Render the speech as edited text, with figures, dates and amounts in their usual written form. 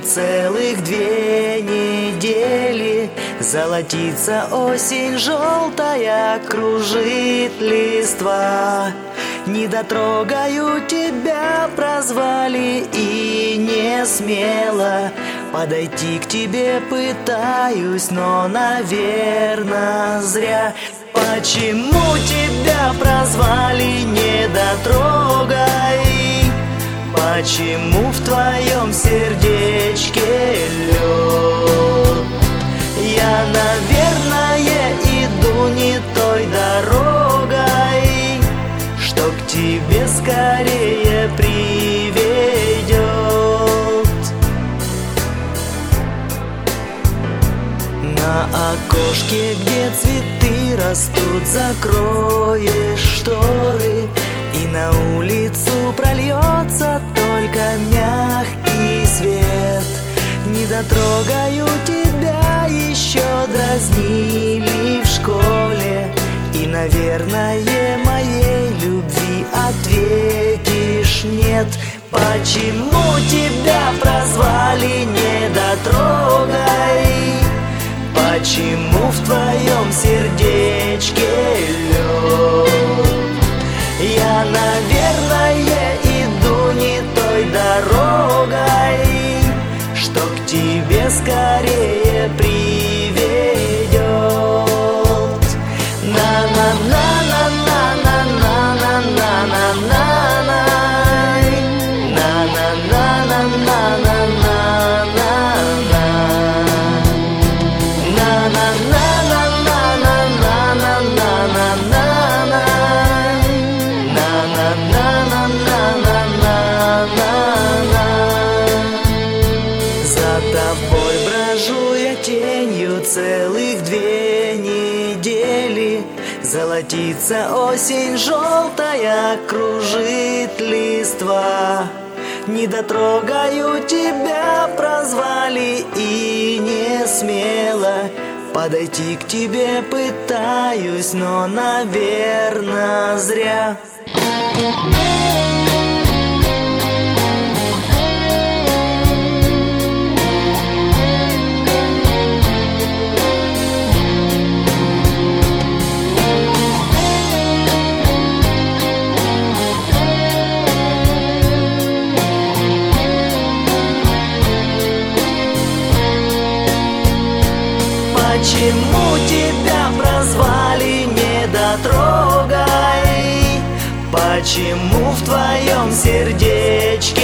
целых 2 недели. Золотится осень желтая, кружит листва. Недотрогаю тебя прозвали и не смело подойти к тебе пытаюсь, но, наверно, зря. Почему тебя прозвали недотрогай? Почему в твоем сердечке лед? Я, наверное, иду не той дорогой, что к тебе скорее приведет. На окошке, где цветы растут, закроешь шторы, и на улицу прольется только мягкий свет. Недотрогаю тебя, еще дразнили в школе, и, наверное, моей любви ответишь нет. Почему тебя прозвали недотрогай? Почему в твоем сердечке лед? Я, наверное, иду не той дорогой, что к тебе скорее приведет. За тобой брожу я тенью целых 2 недели. Золотится осень желтая, кружит листва. Недотрогаю тебя прозвали и не смело подойти к тебе пытаюсь, но, наверно, зря. Почему тебя прозвали недотрогай? Почему в твоем сердечке